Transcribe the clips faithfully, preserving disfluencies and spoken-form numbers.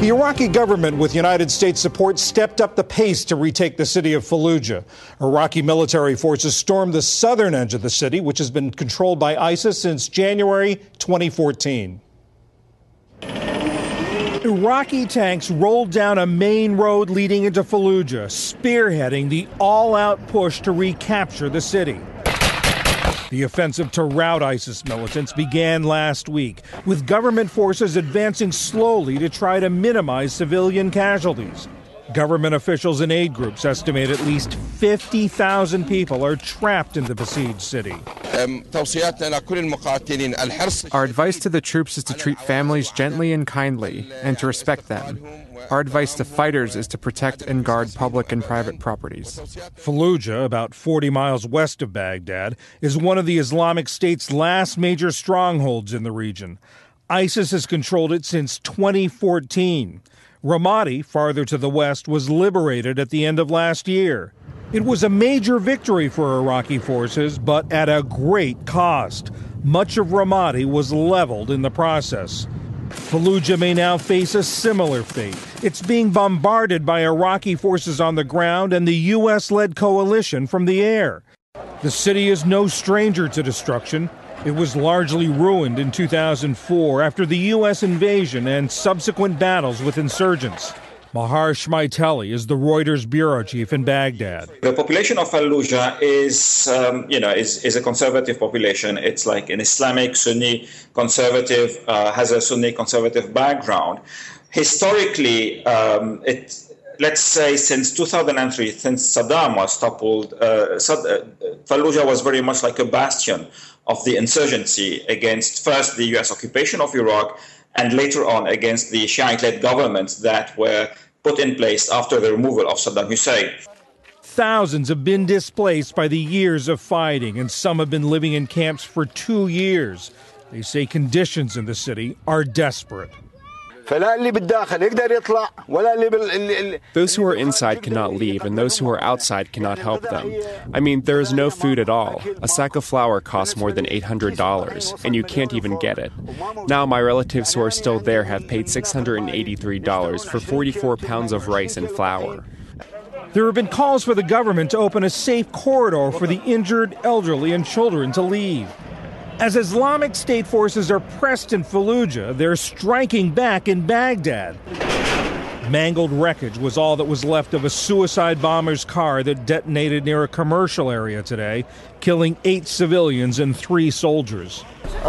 The Iraqi government, with United States support, stepped up the pace to retake the city of Fallujah. Iraqi military forces stormed the southern edge of the city, which has been controlled by ISIS since January twenty fourteen. Iraqi tanks rolled down a main road leading into Fallujah, spearheading the all-out push to recapture the city. The offensive to rout ISIS militants began last week, with government forces advancing slowly to try to minimize civilian casualties. Government officials and aid groups estimate at least fifty thousand people are trapped in the besieged city. Our advice to the troops is to treat families gently and kindly, and to respect them. Our advice to fighters is to protect and guard public and private properties. Fallujah, about forty miles west of Baghdad, is one of the Islamic State's last major strongholds in the region. ISIS has controlled it since twenty fourteen. Ramadi, farther to the west, was liberated at the end of last year. It was a major victory for Iraqi forces, but at a great cost. Much of Ramadi was leveled in the process. Fallujah may now face a similar fate. It's being bombarded by Iraqi forces on the ground and the U S-led coalition from the air. The city is no stranger to destruction. It was largely ruined in two thousand four after the U S invasion and subsequent battles with insurgents. Mahar Shmaiteli is the Reuters bureau chief in Baghdad. The population of Fallujah is, um, you know, is, is a conservative population. It's like an Islamic Sunni conservative, uh, has a Sunni conservative background. Historically, um, it. Let's say since two thousand three, since Saddam was toppled, uh, Fallujah was very much like a bastion of the insurgency against first the U S occupation of Iraq and later on against the Shiite-led governments that were put in place after the removal of Saddam Hussein. Thousands have been displaced by the years of fighting, and some have been living in camps for two years. They say conditions in the city are desperate. Those who are inside cannot leave, and those who are outside cannot help them. I mean, there is no food at all. A sack of flour costs more than eight hundred dollars, and you can't even get it. Now, my relatives who are still there have paid six hundred eighty-three dollars for forty-four pounds of rice and flour. There have been calls for the government to open a safe corridor for the injured, elderly, and children to leave. As Islamic State forces are pressed in Fallujah, they're striking back in Baghdad. Mangled wreckage was all that was left of a suicide bomber's car that detonated near a commercial area today, killing eight civilians and three soldiers.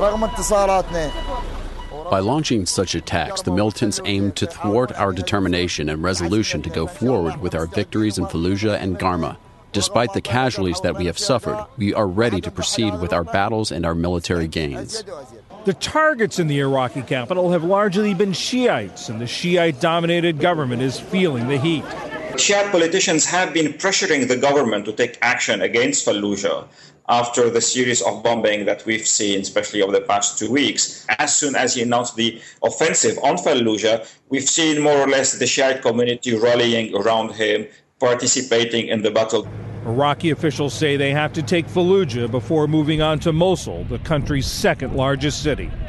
By launching such attacks, the militants aim to thwart our determination and resolution to go forward with our victories in Fallujah and Garma. Despite the casualties that we have suffered, we are ready to proceed with our battles and our military gains. The targets in the Iraqi capital have largely been Shiites, and the Shiite-dominated government is feeling the heat. Shiite politicians have been pressuring the government to take action against Fallujah after the series of bombing that we've seen, especially over the past two weeks. As soon as he announced the offensive on Fallujah, we've seen more or less the Shiite community rallying around him, participating in the battle. Iraqi officials say they have to take Fallujah before moving on to Mosul, the country's second largest city.